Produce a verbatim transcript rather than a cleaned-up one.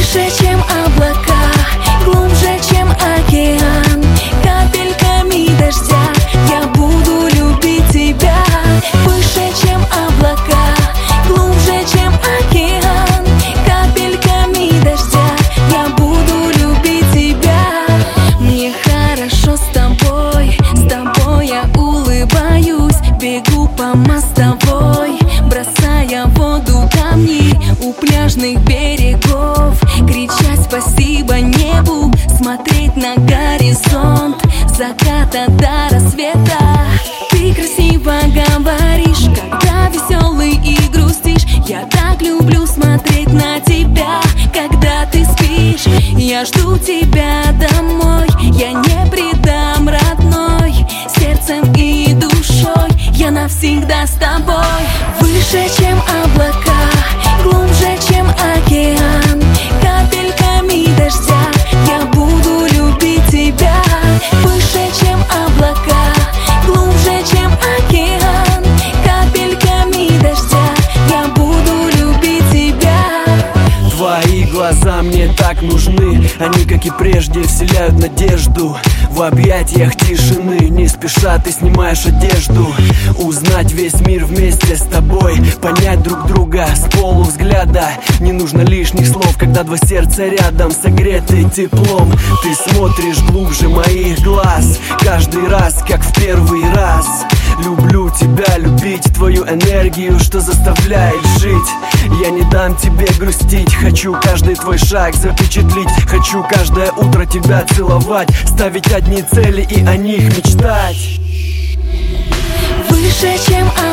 Выше, чем облака, глубже, чем океан, капельками дождя я буду любить тебя. Выше, чем облака, глубже, чем океан, капельками дождя я буду любить тебя. Мне хорошо с тобой, с тобой я улыбаюсь, бегу по мостовой, бросая в воду камни у пляжных берегов, кричать спасибо небу, смотреть на горизонт с заката до рассвета. Ты красиво говоришь, когда веселый и грустишь. Я так люблю смотреть на тебя, когда ты спишь. Я жду тебя домой, я не предам, родной, сердцем и душой я навсегда с тобой. Выше, чем облака, глубже, чем океан, капельками дождя я буду любить тебя. Выше, чем облака, глубже, чем океан, капельками дождя я буду любить тебя. Твои глаза мне так нужны, они, как и прежде, вселяют надежду. В объятиях тишины не спеша ты снимаешь одежду. Узнать весь мир вместе с тобой, понять друг друга с полувзгляда. Не нужно лишних слов, когда два сердца рядом, согреты теплом. Ты смотришь глубже моих глаз, каждый раз, как в первый раз. Люблю тебя, любить твою энергию, что заставляет жить. Я не дам тебе грустить, хочу каждый твой шаг запечатлить. Хочу каждое утро тебя целовать, ставить одни цели и о них мечтать. Выше, чем